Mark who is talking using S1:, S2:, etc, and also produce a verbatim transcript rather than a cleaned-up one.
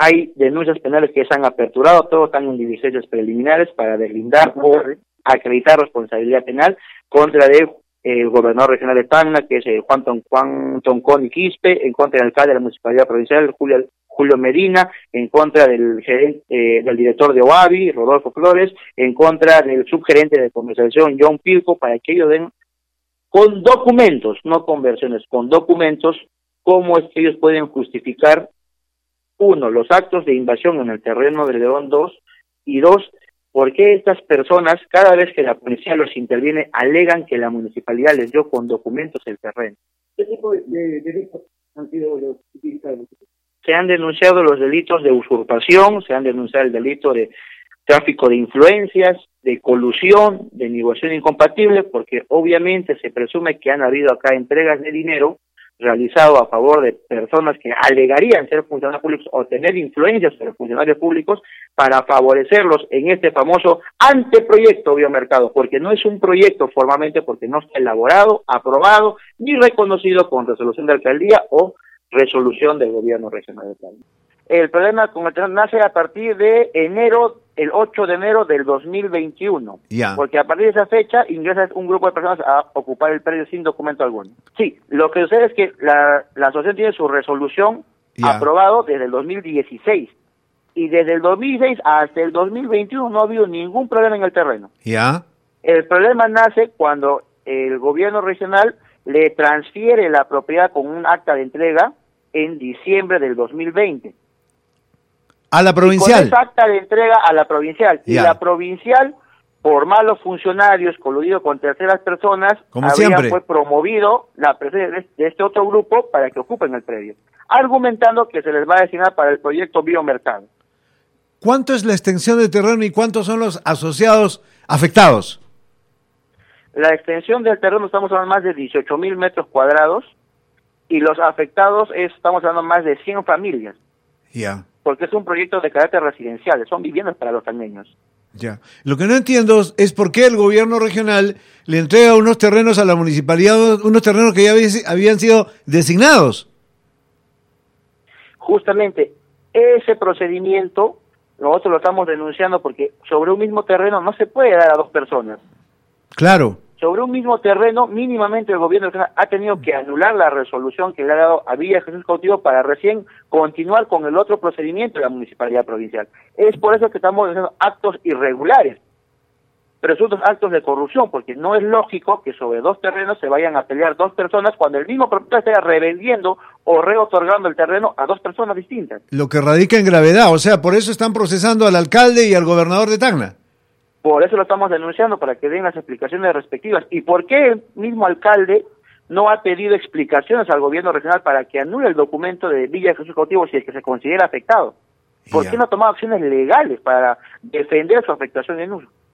S1: hay denuncias penales que se han aperturado, todos están en diligencias preliminares para deslindar o acreditar responsabilidad penal contra el eh, gobernador regional de Tacna, que es eh, Juan, Ton, Juan Toncón y Quispe, en contra del alcalde de la Municipalidad Provincial, Julio, Julio Medina, en contra del gerente, eh, del director de OAVI, Rodolfo Flores, en contra del subgerente de comercialización, John Pilco, para que ellos den con documentos, no con versiones, con documentos, cómo es que ellos pueden justificar, uno, los actos de invasión en el terreno de León dos, y dos, por qué estas personas, cada vez que la policía los interviene, alegan que la municipalidad les dio con documentos el terreno. ¿Qué tipo de, de delitos han sido los utilizados? Se han denunciado los delitos de usurpación, se han denunciado el delito de tráfico de influencias, de colusión, de negociación incompatible, porque obviamente se presume que han habido acá entregas de dinero realizado a favor de personas que alegarían ser funcionarios públicos o tener influencias sobre funcionarios públicos para favorecerlos en este famoso anteproyecto biomercado, porque no es un proyecto formalmente, porque no está elaborado, aprobado, ni reconocido con resolución de alcaldía o resolución del gobierno regional de Tacna. El problema con el terreno nace a partir de enero, el ocho de enero del dos mil veintiuno,
S2: yeah.
S1: porque a partir de esa fecha ingresa un grupo de personas a ocupar el predio sin documento alguno. Sí, lo que sucede es que la, la asociación tiene su resolución yeah. aprobado desde el dos mil dieciséis, y desde el dos mil dieciséis hasta el dos mil veintiuno no ha habido ningún problema en el terreno.
S2: Yeah.
S1: El problema nace cuando el gobierno regional le transfiere la propiedad con un acta de entrega en diciembre del dos mil veinte.
S2: A la provincial.
S1: Y con esa acta de entrega a la provincial.
S2: Yeah.
S1: Y la provincial, por malos funcionarios, coludido con terceras personas,
S2: como
S1: había,
S2: siempre,
S1: fue promovido la presencia de este otro grupo para que ocupen el predio, argumentando que se les va a designar para el proyecto Biomercado.
S2: ¿Cuánto es la extensión de terreno y cuántos son los asociados afectados?
S1: La extensión del terreno estamos hablando más de dieciocho mil metros cuadrados y los afectados es, estamos hablando más de cien familias.
S2: Ya. Yeah.
S1: Porque es un proyecto de carácter residencial, son viviendas para los tacneños.
S2: Ya. Lo que no entiendo es por qué el gobierno regional le entrega unos terrenos a la municipalidad, unos terrenos que ya habían sido designados.
S1: Justamente, ese procedimiento nosotros lo estamos denunciando porque sobre un mismo terreno no se puede dar a dos personas.
S2: Claro.
S1: Sobre un mismo terreno, mínimamente el gobierno ha tenido que anular la resolución que le ha dado a Villa Jesús Cautivo para recién continuar con el otro procedimiento de la municipalidad provincial. Es por eso que estamos haciendo actos irregulares, presuntos actos de corrupción, porque no es lógico que sobre dos terrenos se vayan a pelear dos personas cuando el mismo propietario esté revendiendo o reotorgando el terreno a dos personas distintas.
S2: Lo que radica en gravedad, o sea, por eso están procesando al alcalde y al gobernador de Tacna.
S1: Por eso lo estamos denunciando, para que den las explicaciones respectivas. ¿Y por qué el mismo alcalde no ha pedido explicaciones al gobierno regional para que anule el documento de Villa Jesús Cautivo si es que se considera afectado? ¿Por yeah. qué no ha tomado acciones legales para defender su afectación en uso?